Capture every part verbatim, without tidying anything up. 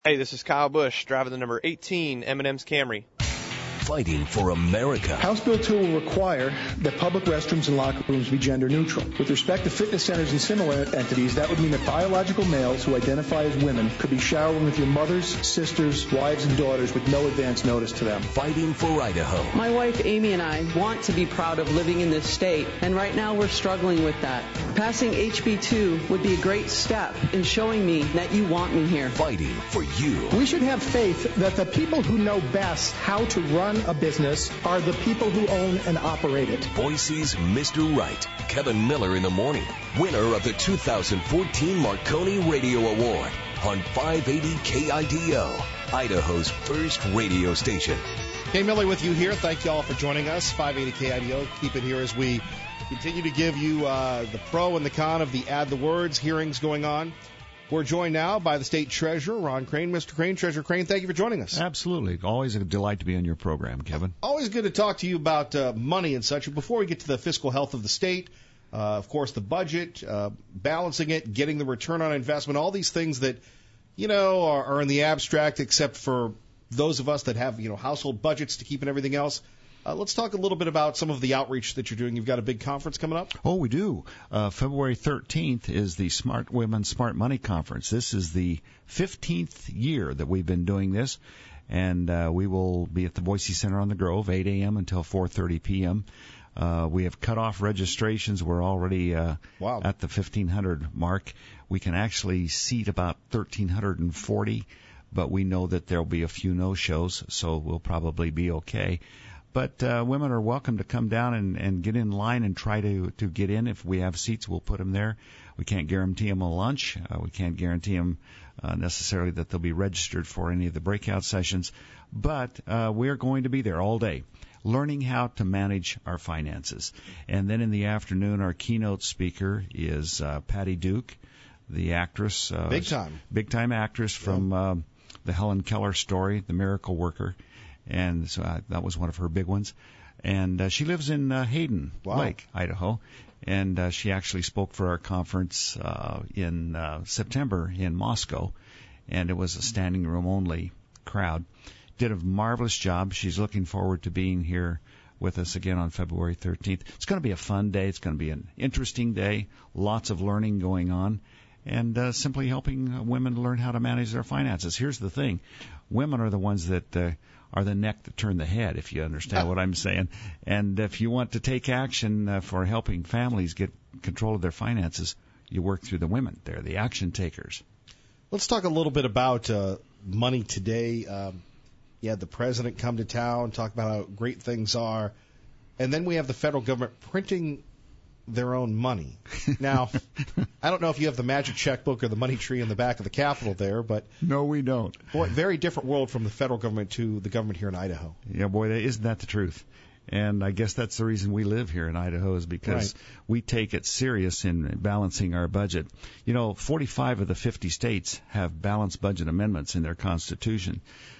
Hey, this is Kyle Busch, driving the number eighteen M and M's Camry. Fighting for America. House Bill two will require that public restrooms and locker rooms be gender neutral. With respect to fitness centers and similar entities, that would mean that biological males who identify as women could be showering with your mothers, sisters, wives, and daughters with no advance notice to them. Fighting for Idaho. My wife Amy and I want to be proud of living in this state, and right now we're struggling with that. Passing H B two would be a great step in showing me that you want me here. Fighting for you. We should have faith that the people who know best how to run a business are the people who own and operate it. Boise's Mister Right, Kevin Miller in the morning, winner of the two thousand fourteen Marconi Radio Award on five eighty K I D O, Idaho's first radio station. Kay Miller with you here. Thank you all for joining us. five eighty K I D O. Keep it here as we continue to give you uh, the pro and the con of the Add the Words hearings going on. We're joined now by the State Treasurer, Ron Crane. Mister Crane, Treasurer Crane, thank you for joining us. Absolutely. Always a delight to be on your program, Kevin. Always good to talk to you about uh, money and such. Before we get to the fiscal health of the state, uh, of course, the budget, uh, balancing it, getting the return on investment, all these things that, you know, are, are in the abstract, except for those of us that have, you know, household budgets to keep and everything else. Uh, let's talk a little bit about some of the outreach that you're doing. You've got a big conference coming up? Oh, we do. Uh, February thirteenth is the Smart Women, Smart Money Conference. This is the fifteenth year that we've been doing this, and uh, we will be at the Boise Center on the Grove, eight a.m. until four thirty p.m. Uh, we have cut off registrations. We're already uh, wow. at the fifteen hundred mark. We can actually seat about one thousand three hundred forty, but we know that there'll be a few no-shows, so we'll probably be okay. But uh, women are welcome to come down and, and get in line and try to, to get in. If we have seats, we'll put them there. We can't guarantee them a lunch. Uh, we can't guarantee them uh, necessarily that they'll be registered for any of the breakout sessions. But uh, we're going to be there all day, learning how to manage our finances. And then in the afternoon, our keynote speaker is uh, Patty Duke, the actress. Uh, big time. Big time actress from uh, the Helen Keller story, The Miracle Worker. And so uh, that was one of her big ones. And uh, she lives in uh, Hayden wow. Lake, Idaho. And uh, she actually spoke for our conference uh, in uh, September in Moscow. And it was a standing room only crowd. Did a marvelous job. She's looking forward to being here with us again on February thirteenth. It's going to be a fun day. It's going to be an interesting day. Lots of learning going on. And uh, simply helping women learn how to manage their finances. Here's the thing. Women are the ones that uh, are the neck that turn the head, if you understand what I'm saying. And if you want to take action uh, for helping families get control of their finances, you work through the women. They're the action takers. Let's talk a little bit about uh, money today. Um, you had the president come to town, talk about how great things are. And then we have the federal government printing their own money. Now, I don't know if you have the magic checkbook or the money tree in the back of the Capitol there, but no, we don't. Boy, very different world from the federal government to the government here in Idaho. Yeah, boy, isn't that the truth? And I guess that's the reason we live here in Idaho is because right. we take it serious in balancing our budget. You know, forty-five of the fifty states have balanced budget amendments in their constitution.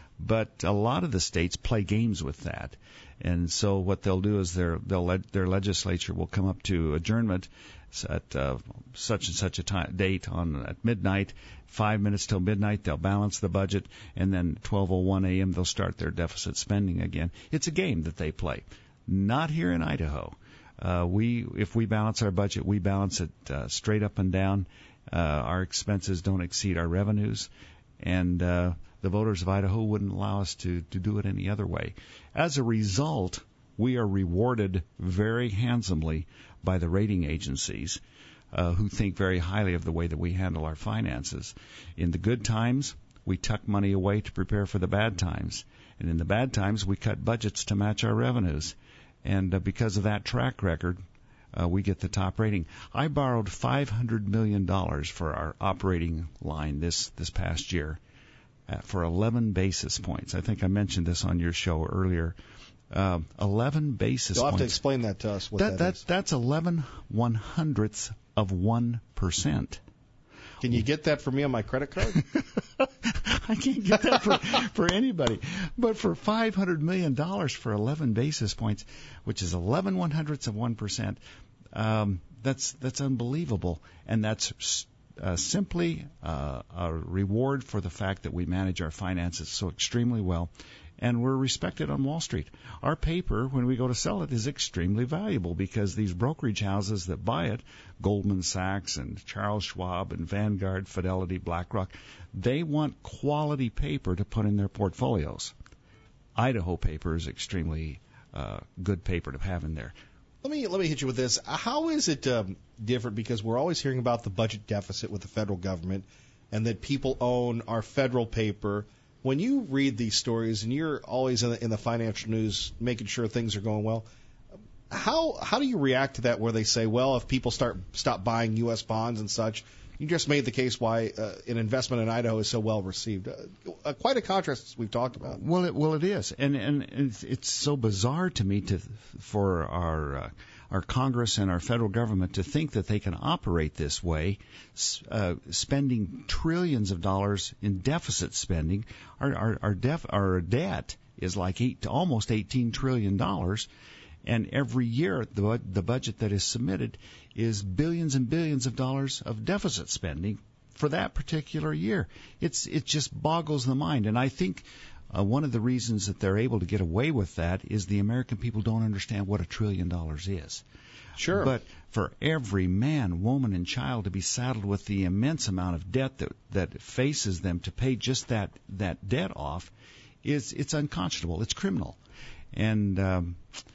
But a lot of the states play games with that. And so what they'll do is their they'll let, their legislature will come up to adjournment at uh, such and such a time, date on at midnight, five minutes till midnight. They'll balance the budget, and then twelve oh one a.m. they'll start their deficit spending again. It's a game that they play. Not here in Idaho. Uh, we if we balance our budget, we balance it uh, straight up and down. Uh, our expenses don't exceed our revenues, and uh, the voters of Idaho wouldn't allow us to, to do it any other way. As a result, we are rewarded very handsomely by the rating agencies uh, who think very highly of the way that we handle our finances. In the good times, we tuck money away to prepare for the bad times. And in the bad times, we cut budgets to match our revenues. And uh, because of that track record, uh, we get the top rating. I borrowed five hundred million dollars for our operating line this, this past year. Uh, for eleven basis points. I think I mentioned this on your show earlier. Uh, eleven basis You'll points. You'll have to explain that to us, what that, that, that is. That's eleven one hundredths of one percent. Can you get that for me on my credit card? I can't get that for, for anybody. But for five hundred million dollars for eleven basis points, which is eleven one hundredths of one percent, um, that's, that's unbelievable. And that's uh, simply uh, a reward for the fact that we manage our finances so extremely well, and we're respected on Wall Street. Our paper, when we go to sell it, is extremely valuable because these brokerage houses that buy it, Goldman Sachs and Charles Schwab and Vanguard, Fidelity, BlackRock, they want quality paper to put in their portfolios. Idaho paper is extremely uh, good paper to have in there. Let me let me hit you with this. How is it um, different? Because we're always hearing about the budget deficit with the federal government and that people own our federal paper. When you read these stories and you're always in the, in the financial news making sure things are going well, how how do you react to that where they say, well, if people start stop buying U S bonds and such? You just made the case why uh, an investment in Idaho is so well received. Uh, uh, quite a contrast we've talked about. Well, it, well, it is, and and it's, it's so bizarre to me to for our uh, our Congress and our federal government to think that they can operate this way, uh, spending trillions of dollars in deficit spending. Our our our, def, our debt is like eight almost eighteen trillion dollars. And every year, the, the budget that is submitted is billions and billions of dollars of deficit spending for that particular year. It's it just boggles the mind. And I think uh, one of the reasons that they're able to get away with that is the American people don't understand what a trillion dollars is. Sure. But for every man, woman, and child to be saddled with the immense amount of debt that that faces them to pay just that that debt off, is it's unconscionable. It's criminal. And um,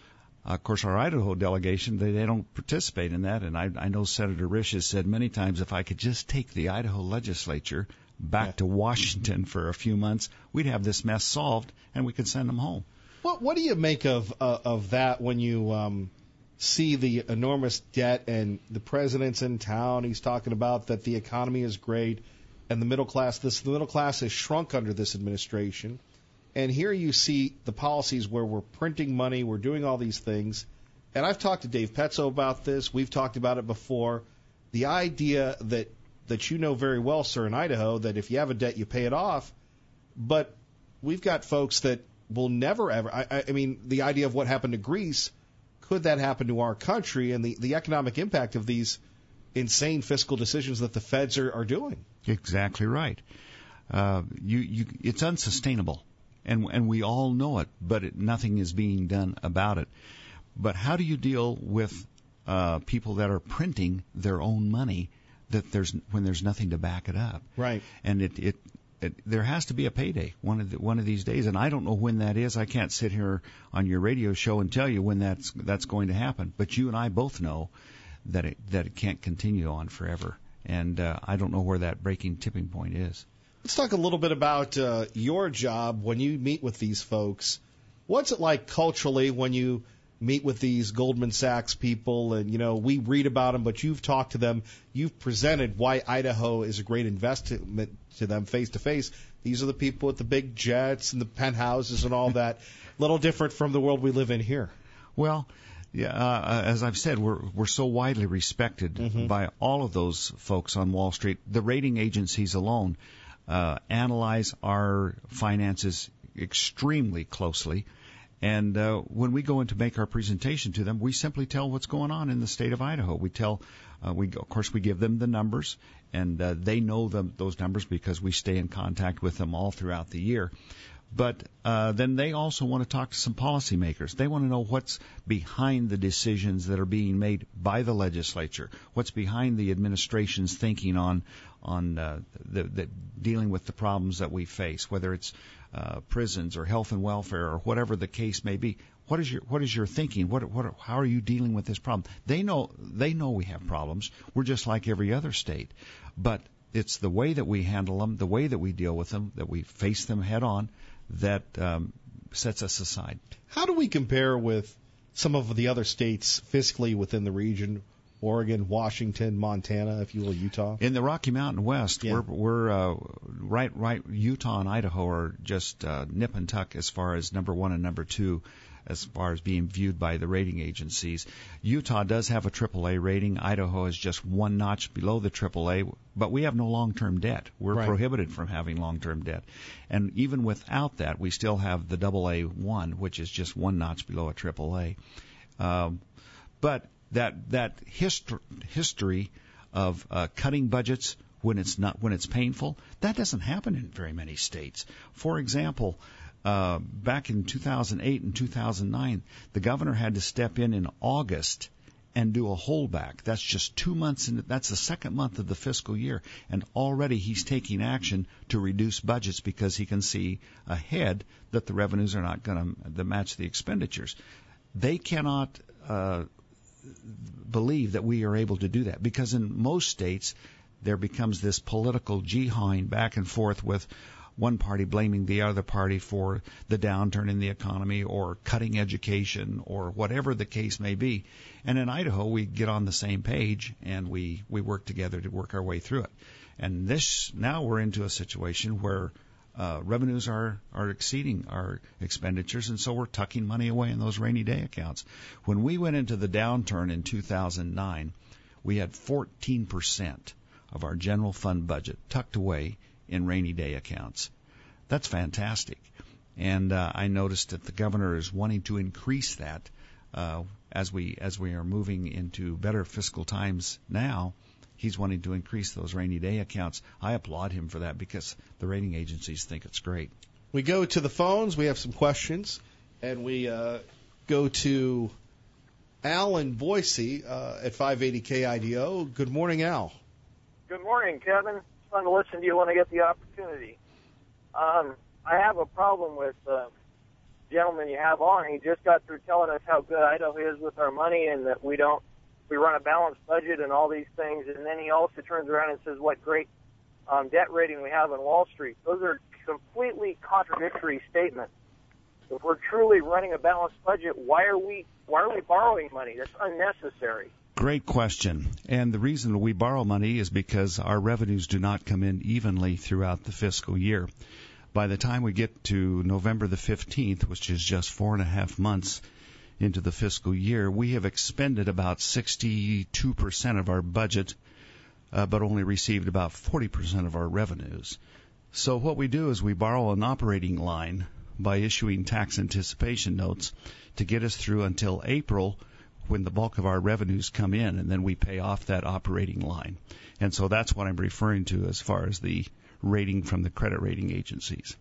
Of course, our Idaho delegation, they, they don't participate in that, and I, I know Senator Risch has said many times if I could just take the Idaho legislature back yeah. to Washington for a few months, we'd have this mess solved, and we could send them home. What, what do you make of uh, of that when you um, see the enormous debt and the president's in town? He's talking about that the economy is great, and the middle class, this the middle class has shrunk under this administration. And here you see the policies where we're printing money, we're doing all these things. And I've talked to Dave Petzo about this. We've talked about it before. The idea that, that you know very well, sir, in Idaho, that if you have a debt, you pay it off. But we've got folks that will never, ever. I, I mean, the idea of what happened to Greece, could that happen to our country? And the, the economic impact of these insane fiscal decisions that the feds are, are doing. Exactly right. Uh, you, you, it's unsustainable. And, and we all know it, but it, nothing is being done about it. But how do you deal with uh, people that are printing their own money that there's when there's nothing to back it up? Right. And it, it, it there has to be a payday one of the, one of these days, and I don't know when that is. I can't sit here on your radio show and tell you when that's that's going to happen. But you and I both know that it that it can't continue on forever, and uh, I don't know where that breaking tipping point is. Let's talk a little bit about uh, your job when you meet with these folks. What's it like culturally when you meet with these Goldman Sachs people? And, you know, we read about them, but you've talked to them. You've presented why Idaho is a great investment to them face to face. These are the people with the big jets and the penthouses and all that. A little different from the world we live in here. Well, yeah, uh, as I've said, we're we're so widely respected mm-hmm. by all of those folks on Wall Street. The rating agencies alone Uh, analyze our finances extremely closely. And uh, when we go in to make our presentation to them, we simply tell what's going on in the state of Idaho. We tell, uh, we of course, we give them the numbers, and uh, they know them, those numbers because we stay in contact with them all throughout the year. But uh, then they also want to talk to some policymakers. They want to know what's behind the decisions that are being made by the legislature, what's behind the administration's thinking on on uh, the, the dealing with the problems that we face, whether it's uh, prisons or health and welfare or whatever the case may be. What is your what is your thinking? What what how are you dealing with this problem? They know they know we have problems. We're just like every other state, but it's the way that we handle them, the way that we deal with them, that we face them head on, that um, sets us aside. How do we compare with some of the other states fiscally within the region? Oregon, Washington, Montana, if you will, Utah. In the Rocky Mountain West, yeah. we're we're uh, right right. Utah and Idaho are just uh, nip and tuck as far as number one and number two, as far as being viewed by the rating agencies. Utah does have a triple A rating. Idaho is just one notch below the triple A, but we have no long-term debt. We're right. prohibited from having long-term debt, and even without that, we still have the double A one, which is just one notch below a triple A. Um, but that that hist- history of uh, cutting budgets when it's not when it's painful. That doesn't happen in very many states. For example, uh, back in two thousand eight and two thousand nine, the governor had to step in in August and do a holdback. That's just two months into, that's the second month of the fiscal year, and already he's taking action to reduce budgets because he can see ahead that the revenues are not going to match the expenditures. They cannot uh, believe that we are able to do that, because in most states there becomes this political jihad back and forth with one party blaming the other party for the downturn in the economy or cutting education or whatever the case may be. And in Idaho, we get on the same page and we, we work together to work our way through it. And this now we're into a situation where uh, revenues are, are exceeding our expenditures, and so we're tucking money away in those rainy day accounts. When we went into the downturn in two thousand nine, we had fourteen percent of our general fund budget tucked away in rainy day accounts. That's fantastic. And uh, I noticed that the governor is wanting to increase that uh, as we as we are moving into better fiscal times now. He's wanting to increase those rainy day accounts. I applaud him for that because the rating agencies think it's great. We go to the phones. We have some questions, and we uh, go to Al in Boise uh, at five eighty K I D O. Good morning, Al. Good morning, Kevin. It's fun to listen to you when I get the opportunity. Um, I have a problem with the uh, gentleman you have on. He just got through telling us how good Idaho is with our money and that we don't, we run a balanced budget and all these things. And then he also turns around and says what great um, debt rating we have on Wall Street. Those are completely contradictory statements. If we're truly running a balanced budget, why are we why are we borrowing money? That's unnecessary. Great question. And the reason we borrow money is because our revenues do not come in evenly throughout the fiscal year. By the time we get to November the fifteenth, which is just four and a half months into the fiscal year, we have expended about sixty-two percent of our budget, uh, but only received about forty percent of our revenues. So what we do is we borrow an operating line by issuing tax anticipation notes to get us through until April, when the bulk of our revenues come in, and then we pay off that operating line. And so that's what I'm referring to as far as the rating from the credit rating agencies.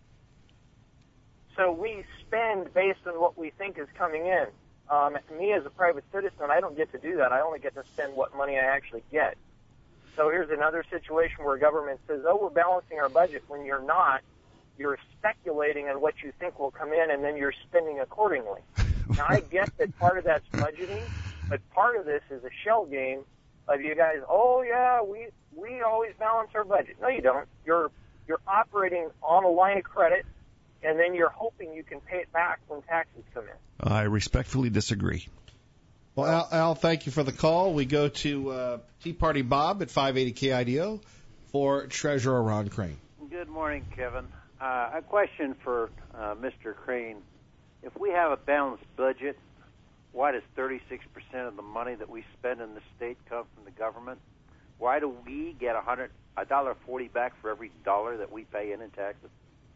So we spend based on what we think is coming in. Um, me as a private citizen, I don't get to do that. I only get to spend what money I actually get. So here's another situation where government says, oh, we're balancing our budget, when you're not. You're speculating on what you think will come in, and then you're spending accordingly. Now, I get that part of that's budgeting, but part of this is a shell game of you guys, oh, yeah, we we always balance our budget. No, you don't. You're you're operating on a line of credit, and then you're hoping you can pay it back when taxes come in. I respectfully disagree. Well, Al, Al thank you for the call. We go to uh, Tea Party Bob at five eighty K I D O for Treasurer Ron Crane. Good morning, Kevin. Uh, a question for uh, Mister Crane. If we have a balanced budget, why does thirty-six percent of the money that we spend in the state come from the government? Why do we get a hundred, a dollar forty back for every dollar that we pay in in taxes?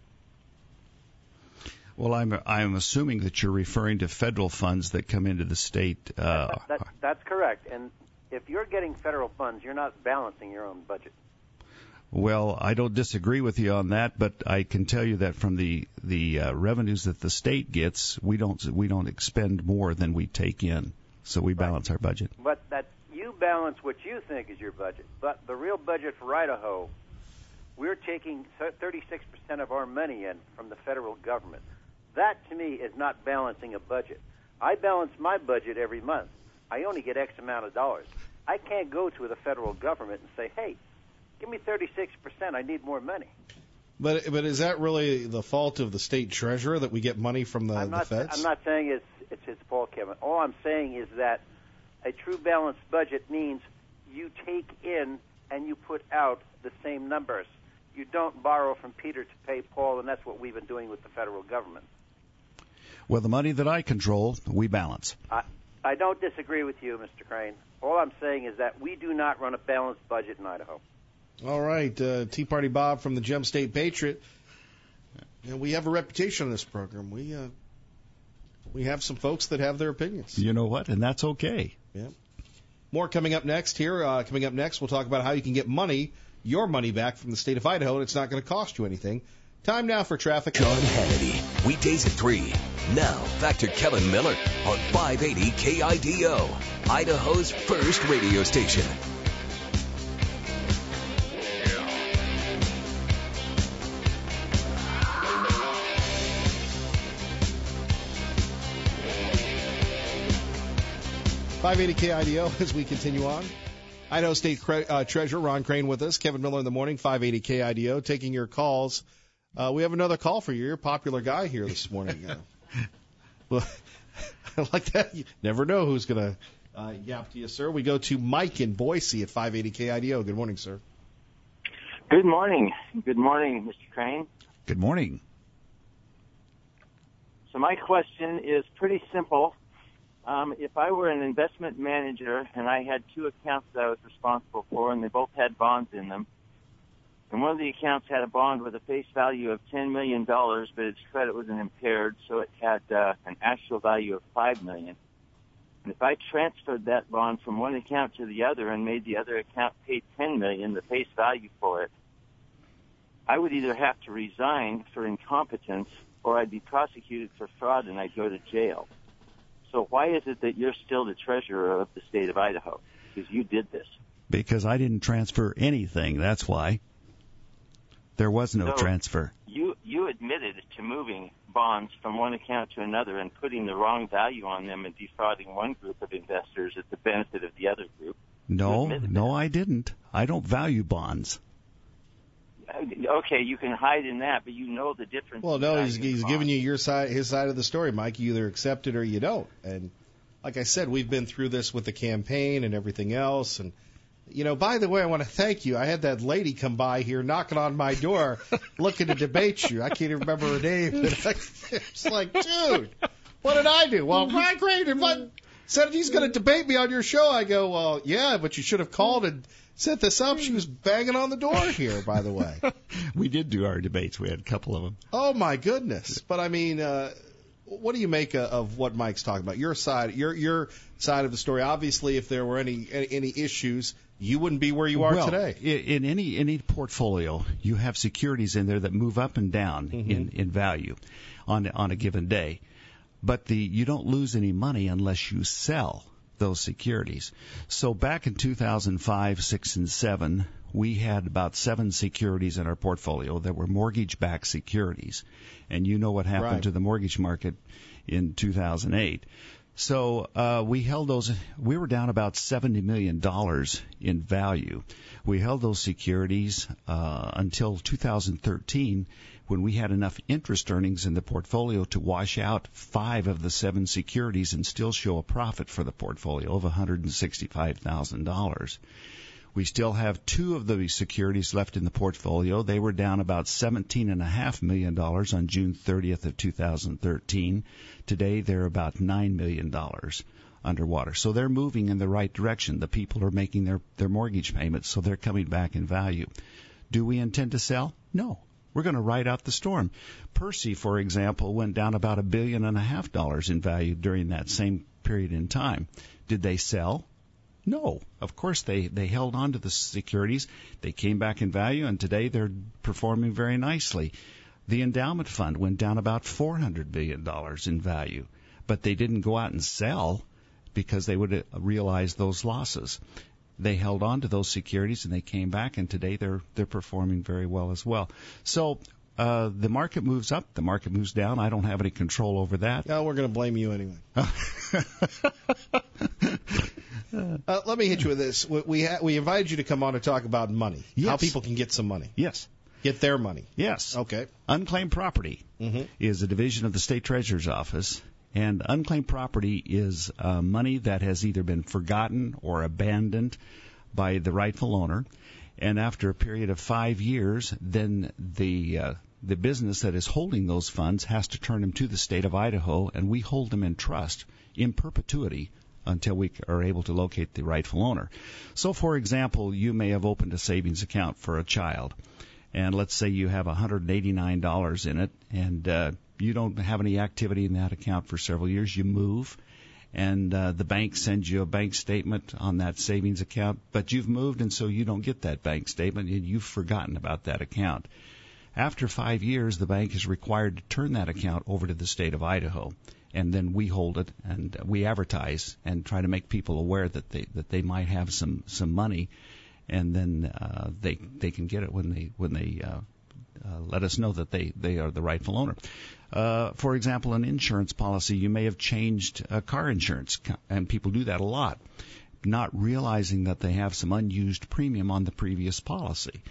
Well, I'm I'm assuming that you're referring to federal funds that come into the state. Uh, that, that, that's correct. And if you're getting federal funds, you're not balancing your own budget. Well, I don't disagree with you on that, but I can tell you that from the the uh, revenues that the state gets, we don't we don't expend more than we take in, so we balance right. our budget. But that you balance what you think is your budget. But the real budget for Idaho, we're taking thirty-six percent of our money in from the federal government. That to me is not balancing a budget. I balance my budget every month. I only get X amount of dollars. I can't go to the federal government and say, hey, give me thirty-six percent. I need more money. But but is that really the fault of the state treasurer that we get money from the, I'm not, the feds? I'm not saying it's, it's his fault, Kevin. All I'm saying is that a true balanced budget means you take in and you put out the same numbers. You don't borrow from Peter to pay Paul, and that's what we've been doing with the federal government. Well, the money that I control, we balance. I, I don't disagree with you, Mister Crane. All I'm saying is that we do not run a balanced budget in Idaho. All right, uh, Tea Party Bob from the Gem State Patriot. And we have a reputation on this program. We uh, we have some folks that have their opinions. You know what? And that's okay. Yeah. More coming up next here. Uh, coming up next, we'll talk about how you can get money your money back from the state of Idaho, and it's not going to cost you anything. Time now for traffic. Sean Hannity, weekdays at three. Now, back to Kevin Miller on five eighty K I D O, Idaho's first radio station. five eighty K I D O as we continue on. Idaho State Cre- uh, Treasurer Ron Crane with us. Kevin Miller in the morning, five eighty K I D O, taking your calls. Uh, we have another call for you. You're a popular guy here this morning. Uh, well, I like that. You never know who's going to uh, yap to you, sir. We go to Mike in Boise at five eighty K I D O. Good morning, sir. Good morning. Good morning, Mister Crane. Good morning. So my question is pretty simple. Um, if I were an investment manager and I had two accounts that I was responsible for, and they both had bonds in them, and one of the accounts had a bond with a face value of ten million dollars, but its credit wasn't impaired, so it had uh, an actual value of five million dollars. And if I transferred that bond from one account to the other and made the other account pay ten million dollars, the face value for it, I would either have to resign for incompetence or I'd be prosecuted for fraud and I'd go to jail. So why is it that you're still the treasurer of the state of Idaho? Because you did this. Because I didn't transfer anything, that's why. There was no so transfer. You you admitted to moving bonds from one account to another and putting the wrong value on them and defrauding one group of investors at the benefit of the other group. No, no, I didn't. I don't value bonds. Okay, you can hide in that, but you know the difference. Well, no, he's, he's giving you your side, his side of the story, Mike. You either accept it or you don't. And like I said, we've been through this with the campaign and everything else. And, you know, by the way, I want to thank you. I had that lady come by here knocking on my door looking to debate you. I can't even remember her name. It's like, dude, what did I do? Well, Ron Crane said he's going to debate me on your show. I go, well, yeah, but you should have called and set this up. She was banging on the door here, by the way. We did do our debates. We had a couple of them. Oh, my goodness. But, I mean, uh, what do you make uh, of what Mike's talking about? Your side, your your side of the story. Obviously, if there were any any issues, you wouldn't be where you are well, today. In any any portfolio, you have securities in there that move up and down mm-hmm. in, in value on on a given day. But the you don't lose any money unless you sell those securities. So back in two thousand five, six, and seven, we had about seven securities in our portfolio that were mortgage-backed securities. And you know what happened right. to the mortgage market in two thousand eight. So uh, we held those. We were down about seventy million dollars in value. We held those securities uh, until two thousand thirteen, when we had enough interest earnings in the portfolio to wash out five of the seven securities and still show a profit for the portfolio of one hundred sixty-five thousand dollars. We still have two of the securities left in the portfolio. They were down about seventeen point five million dollars on June thirtieth of two thousand thirteen. Today they're about nine million dollars underwater. So they're moving in the right direction. The people are making their, their mortgage payments, so they're coming back in value. Do we intend to sell? No. We're going to ride out the storm. Percy, for example, went down about a billion and a half dollars in value during that same period in time. Did they sell? No. Of course, they, they held on to the securities. They came back in value, and today they're performing very nicely. The endowment fund went down about four hundred billion dollars in value, but they didn't go out and sell because they would realize those losses. They held on to those securities, and they came back, and today they're they're performing very well as well. So uh, the market moves up, the market moves down. I don't have any control over that. No, we're going to blame you anyway. uh, let me hit you with this. We we, ha- we invited you to come on to talk about money, yes. How people can get some money. Yes. Get their money. Yes. Okay. Unclaimed property mm-hmm. is a division of the State Treasurer's Office. And unclaimed property is uh, money that has either been forgotten or abandoned by the rightful owner. And after a period of five years, then the uh, the business that is holding those funds has to turn them to the state of Idaho, and we hold them in trust in perpetuity until we are able to locate the rightful owner. So, for example, you may have opened a savings account for a child, and let's say you have one hundred eighty-nine dollars in it, and uh, you don't have any activity in that account for several years. You move, and uh, the bank sends you a bank statement on that savings account, but you've moved and so you don't get that bank statement and you've forgotten about that account. After five years, the bank is required to turn that account over to the state of Idaho, and then we hold it and we advertise and try to make people aware that they that they might have some some money, and then uh, they they can get it when they when they uh, uh, let us know that they they are the rightful owner. Uh, for example, an insurance policy, you may have changed uh, car insurance, and people do that a lot, not realizing that they have some unused premium on the previous policy.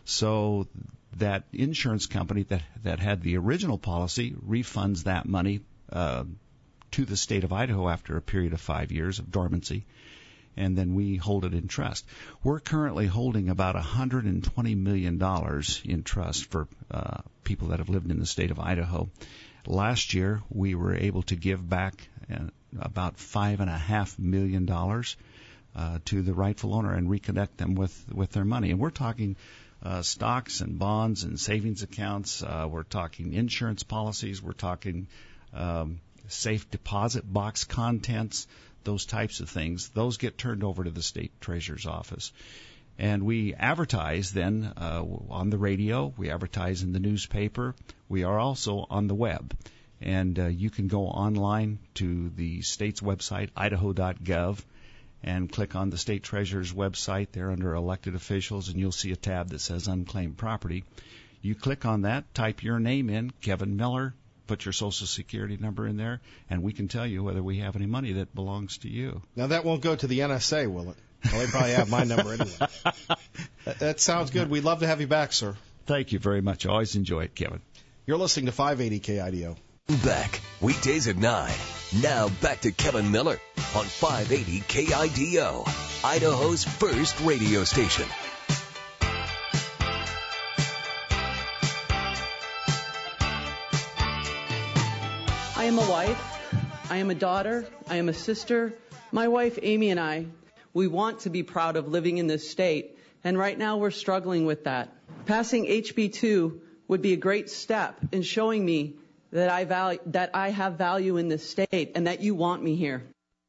So that insurance company that that had the original policy refunds that money uh, to the state of Idaho after a period of five years of dormancy, and then we hold it in trust. We're currently holding about one hundred twenty million dollars in trust for uh, people that have lived in the state of Idaho. Last year, we were able to give back uh, about five and a half million dollars uh, to the rightful owner and reconnect them with, with their money. And we're talking uh, stocks and bonds and savings accounts. Uh, we're talking insurance policies. We're talking um, safe deposit box contents, those types of things. Those get turned over to the state treasurer's office. And we advertise then uh, on the radio. We advertise in the newspaper. We are also on the web. And uh, you can go online to the state's website, idaho dot gov, and click on the state treasurer's website there under elected officials, and you'll see a tab that says unclaimed property. You click on that, type your name in, Kevin Miller, put your Social Security number in there, and we can tell you whether we have any money that belongs to you. Now, that won't go to the N S A, will it? Well, they probably have my number anyway. that, that sounds good. We'd love to have you back, sir. Thank you very much. I always enjoy it, Kevin. You're listening to five eighty K I D O. Back, weekdays at nine. Now back to Kevin Miller on five eighty K I D O, Idaho's first radio station. I am a wife, I am a daughter, I am a sister. My wife Amy and I, we want to be proud of living in this state, and right now we're struggling with that. Passing H B two would be a great step in showing me that I value, that I have value in this state and that you want me here.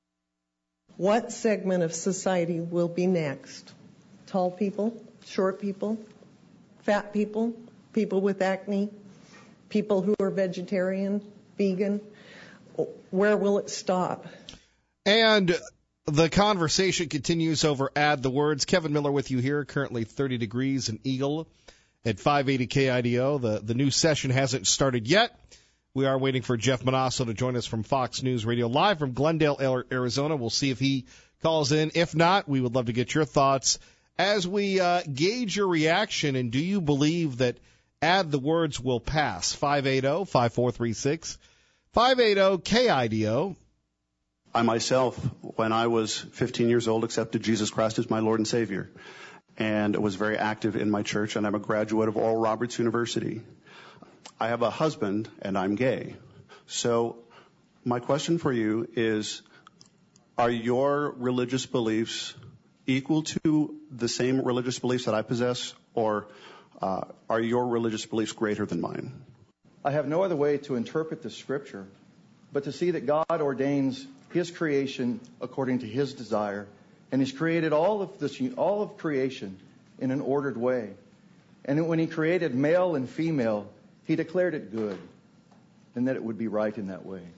What segment of society will be next? Tall people, short people, fat people, people with acne, people who are vegetarian, vegan? Where will it stop? And the conversation continues over Add the Words. Kevin Miller with you here, currently thirty degrees in Eagle at five eighty K I D O. The, the new session hasn't started yet. We are waiting for Jeff Manasso to join us from Fox News Radio live from Glendale, Arizona. We'll see if he calls in. If not, we would love to get your thoughts as we uh, gauge your reaction. And do you believe that Add the Words will pass? five eighty, five four three six, five eighty K I D O. I myself, when I was fifteen years old, accepted Jesus Christ as my Lord and Savior, and was very active in my church, and I'm a graduate of Oral Roberts University. I have a husband, and I'm gay. So my question for you is, are your religious beliefs equal to the same religious beliefs that I possess, or uh, are your religious beliefs greater than mine? I have no other way to interpret the Scripture but to see that God ordains His creation according to His desire, and He's created all of this, all of creation in an ordered way. And when He created male and female, He declared it good, and that it would be right in that way.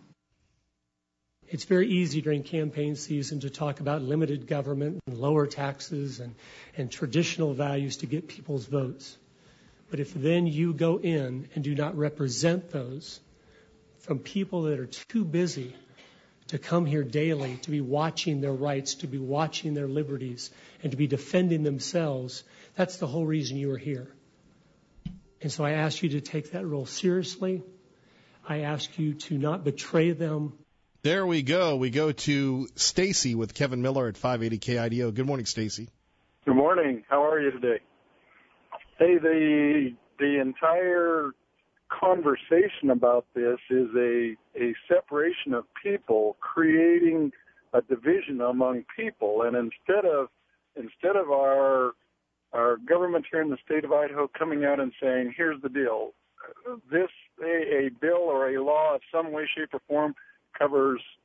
It's very easy during campaign season to talk about limited government and lower taxes and, and traditional values to get people's votes. But if then you go in and do not represent those from people that are too busy to come here daily, to be watching their rights, to be watching their liberties, and to be defending themselves, that's the whole reason you are here. And so I ask you to take that role seriously. I ask you to not betray them. There we go. We go to Stacy with Kevin Miller at five eighty K I D O. Good morning, Stacy. Good morning. How are you today? Hey, the the entire conversation about this is a a separation of people, creating a division among people, and instead of instead of our our government here in the state of Idaho coming out and saying, here's the deal, this a, a bill or a law of some way, shape, or form covers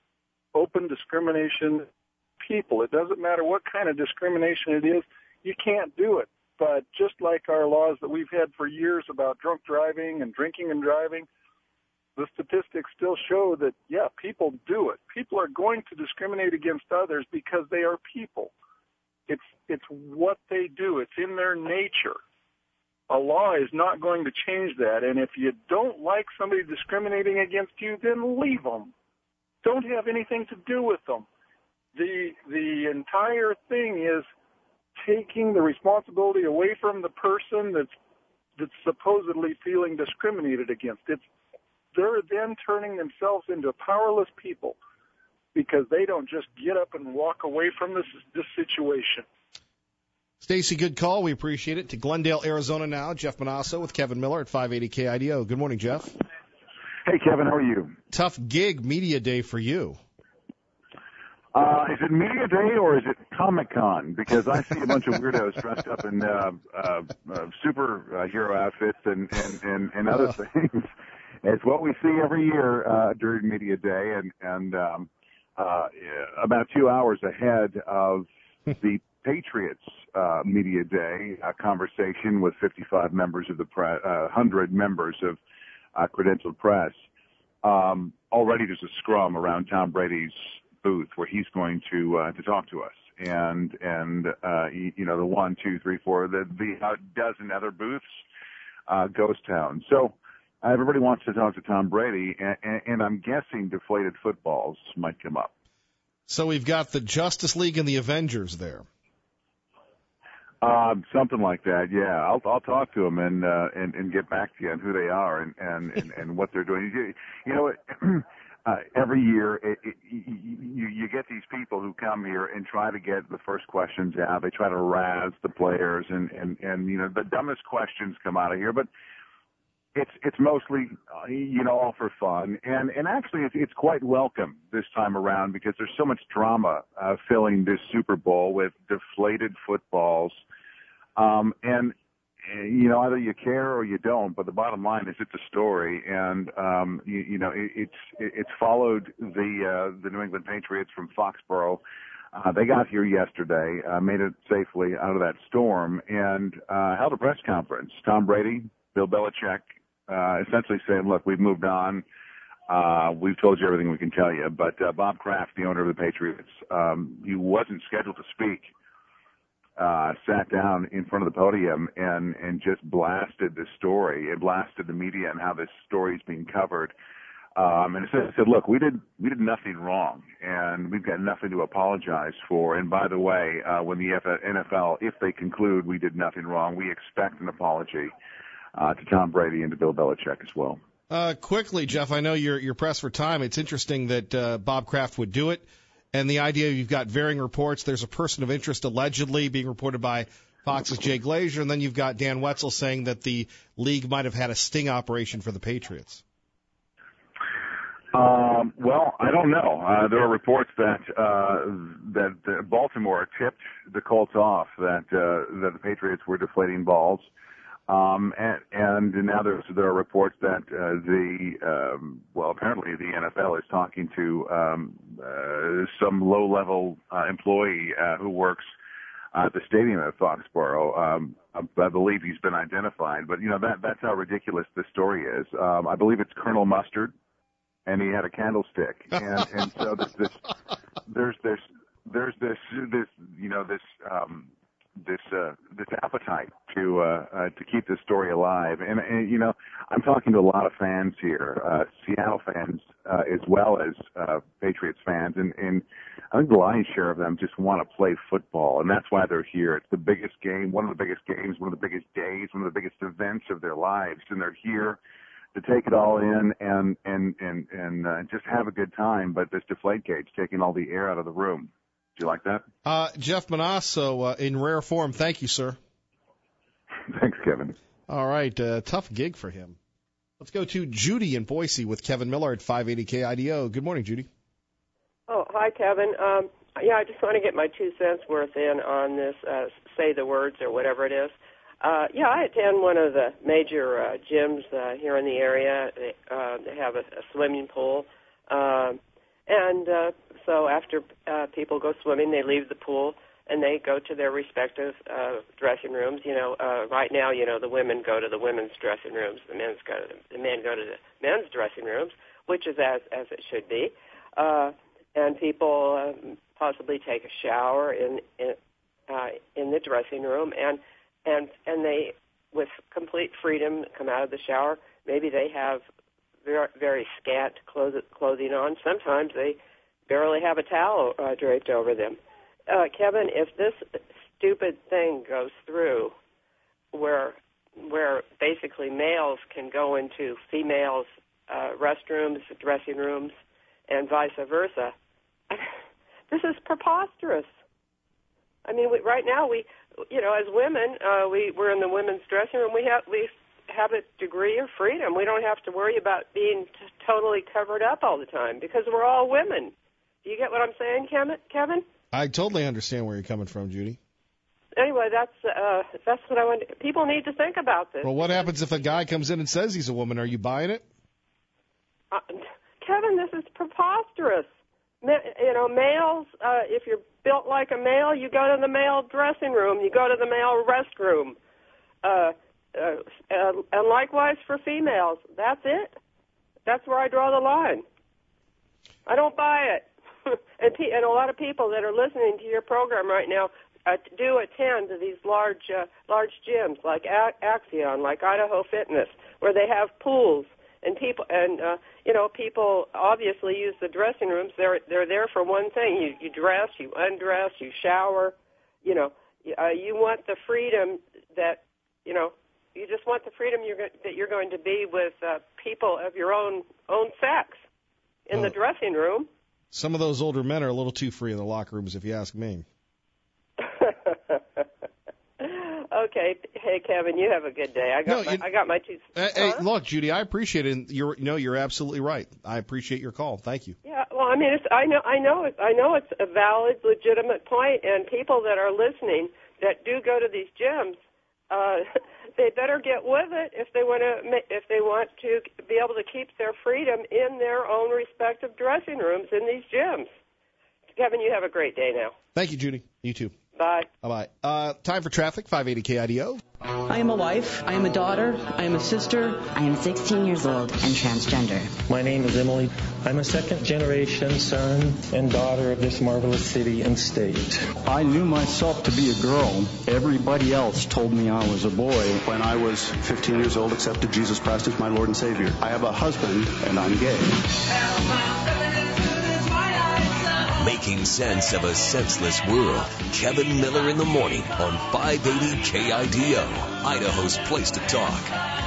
open discrimination people. It doesn't matter what kind of discrimination it is, you can't do it. But just like our laws that we've had for years about drunk driving and drinking and driving, the statistics still show that, yeah, people do it. People are going to discriminate against others because they are people. It's it's what they do. It's in their nature. A law is not going to change that. And if you don't like somebody discriminating against you, then leave them. Don't have anything to do with them. The the entire thing is taking the responsibility away from the person that's that's supposedly feeling discriminated against. It's they're then turning themselves into powerless people because they don't just get up and walk away from this this situation. Stacy, good call. We appreciate it. To Glendale, Arizona now. Jeff Manasso with Kevin Miller at five eighty K I D O. Good morning, Jeff. Hey, Kevin. How are you? Tough gig, media day for you. Uh, is it Media Day or is it Comic-Con? Because I see a bunch of weirdos dressed up in uh, uh, uh, superhero outfits and, and, and, and other things. It's what we see every year uh, during Media Day, and, and um, uh, about two hours ahead of the Patriots uh, Media Day uh, conversation with fifty-five members of the press, uh, one hundred members of uh, credentialed press. Um, already there's a scrum around Tom Brady's booth where he's going to uh, to talk to us, and and uh, you, you know the one, two, three, four, the the uh, dozen other booths, uh, ghost town. So uh, everybody wants to talk to Tom Brady, and, and, and I'm guessing deflated footballs might come up. So we've got the Justice League and the Avengers there. Um, something like that, yeah. I'll I'll talk to them and uh, and and get back to you on who they are and and and, and what they're doing. You, you know. Uh, every year, it, it, you, you get these people who come here and try to get the first questions out. They try to razz the players, and, and, and you know the dumbest questions come out of here. But it's it's mostly uh, you know all for fun, and and actually it's, it's quite welcome this time around because there's so much drama uh, filling this Super Bowl with deflated footballs, um, and. You know, either you care or you don't, but the bottom line is it's a story, and um, you, you know it, it's it's followed the uh, the New England Patriots from Foxborough. Uh, they got here yesterday, uh, made it safely out of that storm, and uh, held a press conference. Tom Brady, Bill Belichick, uh, essentially saying, "Look, we've moved on. Uh, we've told you everything we can tell you." But uh, Bob Kraft, the owner of the Patriots, um, he wasn't scheduled to speak. Uh, sat down in front of the podium and, and just blasted this story. It blasted the media and how this story is being covered. Um, and it said, it said, look, we did, we did nothing wrong and we've got nothing to apologize for. And by the way, uh, when the N F L, if they conclude we did nothing wrong, we expect an apology, uh, to Tom Brady and to Bill Belichick as well. Uh, quickly, Jeff, I know you're, you're pressed for time. It's interesting that, uh, Bob Kraft would do it. And the idea you've got varying reports. There's a person of interest allegedly being reported by Fox's Jay Glazer, and then you've got Dan Wetzel saying that the league might have had a sting operation for the Patriots. Um, well, I don't know. Uh, there are reports that uh, that uh, Baltimore tipped the Colts off that uh, that the Patriots were deflating balls. Um, and, and now there's, there are reports that uh, the, um, well, apparently the N F L is talking to um, uh, some low-level uh, employee uh, who works uh, at the stadium at Foxborough. Um, I believe he's been identified, but, you know, that that's how ridiculous this story is. Um, I believe it's Colonel Mustard, and he had a candlestick. And, and so there's this, there's this, there's this, this, you know, this, um, this uh, this appetite to uh, uh, to keep this story alive, and, and you know I'm talking to a lot of fans here, uh, Seattle fans uh, as well as uh, Patriots fans, and, and I think the lion's share of them just want to play football, and that's why they're here. It's the biggest game, one of the biggest games, one of the biggest days, one of the biggest events of their lives, and they're here to take it all in and and and and uh, just have a good time. But this Deflategate's taking all the air out of the room. You like that? Uh, Jeff Manasso, uh, in rare form, thank you, sir. Thanks, Kevin. All right, uh, tough gig for him. Let's go to Judy in Boise with Kevin Miller at five eighty K I D O. Good morning, Judy. Oh, hi, Kevin. Um, yeah, I just want to get my two cents worth in on this uh, say the words or whatever it is. Uh, yeah, I attend one of the major uh, gyms uh, here in the area. They, uh, they have a, a swimming pool. Uh, and uh, also, after uh, people go swimming, they leave the pool and they go to their respective uh, dressing rooms. You know, uh, right now, you know, the women go to the women's dressing rooms, the men's go to the, the men go to the men's dressing rooms, which is as as it should be. Uh, and people um, possibly take a shower in in, uh, in the dressing room, and and and they, with complete freedom, come out of the shower. Maybe they have very, very scant clothes, clothing on. Sometimes they barely have a towel uh, draped over them. Uh, Kevin, if this stupid thing goes through, where where basically males can go into females' uh, restrooms, dressing rooms, and vice versa, this is preposterous. I mean, we, right now we, you know, as women, uh, we we're in the women's dressing room. We have we have a degree of freedom. We don't have to worry about being t- totally covered up all the time because we're all women. Do you get what I'm saying, Kevin? I totally understand where you're coming from, Judy. Anyway, that's uh, that's what I want. People need to think about this. Well, what happens if a guy comes in and says he's a woman? Are you buying it? Uh, Kevin, this is preposterous. Ma- you know, males, uh, if you're built like a male, you go to the male dressing room. You go to the male restroom. Uh, uh, uh, and likewise for females. That's it. That's where I draw the line. I don't buy it. and, pe- and a lot of people that are listening to your program right now uh, do attend to these large uh, large gyms like A- Axion, like Idaho Fitness, where they have pools and people and uh, you know people obviously use the dressing rooms. They're they're there for one thing: you you dress, you undress, you shower. You know, uh, you want the freedom that you know. You just want the freedom you're go- that you're going to be with uh, people of your own own sex in oh. the dressing room. Some of those older men are a little too free in the locker rooms, if you ask me. Okay, hey Kevin, you have a good day. I got no, my, you, I got my two. Hey, huh? hey, look, Judy, I appreciate it. And you're no, you're absolutely right. I appreciate your call. Thank you. Yeah, well, I mean, it's, I know, I know, it, I know it's a valid, legitimate point, and people that are listening that do go to these gyms, uh, they better get with it if they want to, if they want to be able to keep their freedom in their own respective dressing rooms in these gyms. Kevin, you have a great day now. Thank you, Judy. You too. Bye. Bye-bye. Uh, time for traffic, five eighty K I D O. I am a wife. I am a daughter. I am a sister. I am sixteen years old and transgender. My name is Emily. I'm a second-generation son and daughter of this marvelous city and state. I knew myself to be a girl. Everybody else told me I was a boy. When I was fifteen years old, accepted Jesus Christ as my Lord and Savior. I have a husband, and I'm gay. Making sense of a senseless world. Kevin Miller in the morning on five eighty K I D O, Idaho's place to talk.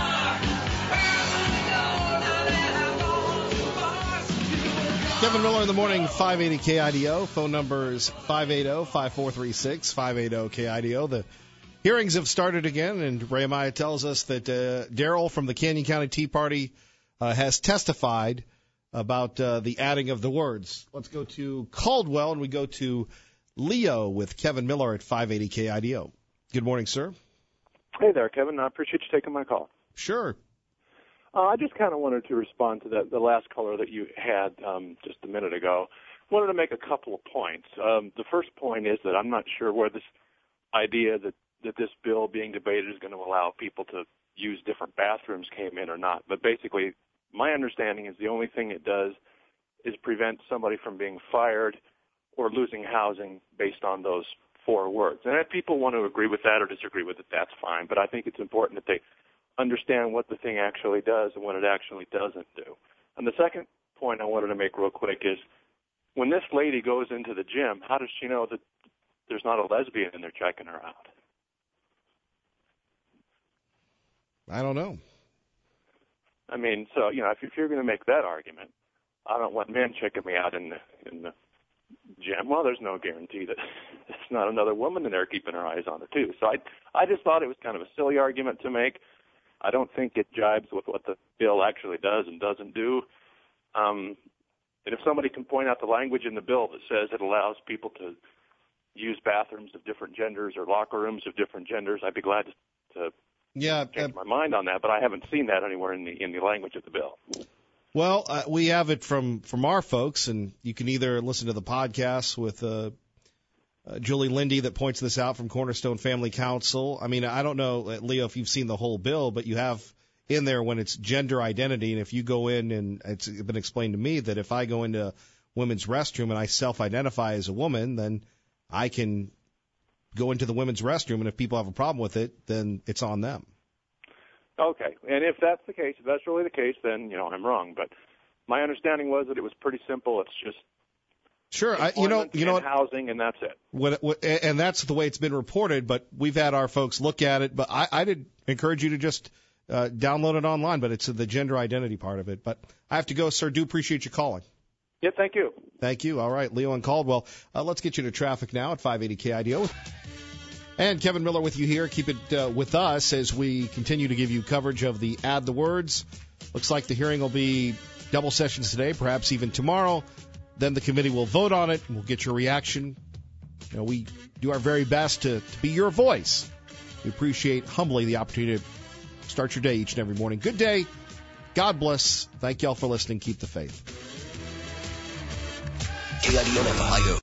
Kevin Miller in the morning, five eighty K I D O. Phone number is five eight zero, five four three six, five eight zero K I D O. The hearings have started again, and Ray Amaya tells us that uh, Daryl from the Canyon County Tea Party uh, has testified about uh, the adding of the words. Let's go to Caldwell, and we go to Leo with Kevin Miller at five eighty K I D O. Good morning, sir. Hey there, Kevin. I appreciate you taking my call. Sure. Uh, I just kind of wanted to respond to that, the last caller that you had um, just a minute ago. I wanted to make a couple of points. Um, the first point is that I'm not sure where this idea that, that this bill being debated is going to allow people to use different bathrooms came in or not. But basically, my understanding is the only thing it does is prevent somebody from being fired or losing housing based on those four words. And if people want to agree with that or disagree with it, that's fine. But I think it's important that they understand what the thing actually does and what it actually doesn't do. And the second point I wanted to make real quick is when this lady goes into the gym, how does she know that there's not a lesbian in there checking her out? I don't know. I mean, so, you know, if, if you're going to make that argument, I don't want men checking me out in the, in the gym. Well, there's no guarantee that there's not another woman in there keeping her eyes on her, too. So I, I just thought it was kind of a silly argument to make. I don't think it jibes with what the bill actually does and doesn't do. Um, and if somebody can point out the language in the bill that says it allows people to use bathrooms of different genders or locker rooms of different genders, I'd be glad to, to Yeah, change uh, my mind on that, but I haven't seen that anywhere in the in the language of the bill. Well, uh, we have it from, from our folks, and you can either listen to the podcast with uh, uh, Julie Lindy that points this out from Cornerstone Family Council. I mean, I don't know, Leo, if you've seen the whole bill, but you have in there when it's gender identity, and if you go in, and it's been explained to me that if I go into a women's restroom and I self-identify as a woman, then I can go into the women's restroom, and if people have a problem with it, then it's on them. Okay, and if that's the case, if that's really the case, then, you know, I'm wrong. But my understanding was that it was pretty simple. It's just sure, I, you know, you know, what, housing, and that's it. What, what, and that's the way it's been reported. But we've had our folks look at it. But I, I did encourage you to just uh, download it online. But it's the gender identity part of it. But I have to go, sir. Do appreciate you calling. Yeah, thank you. Thank you. All right, Leo and Caldwell. Uh, let's get you to traffic now at five eighty K I D O. And Kevin Miller with you here. Keep it uh, with us as we continue to give you coverage of the Add the Words. Looks like the hearing will be double sessions today, perhaps even tomorrow. Then the committee will vote on it, and we'll get your reaction. You know, we do our very best to, to be your voice. We appreciate humbly the opportunity to start your day each and every morning. Good day. God bless. Thank you all for listening. Keep the faith. K I D O Ohio.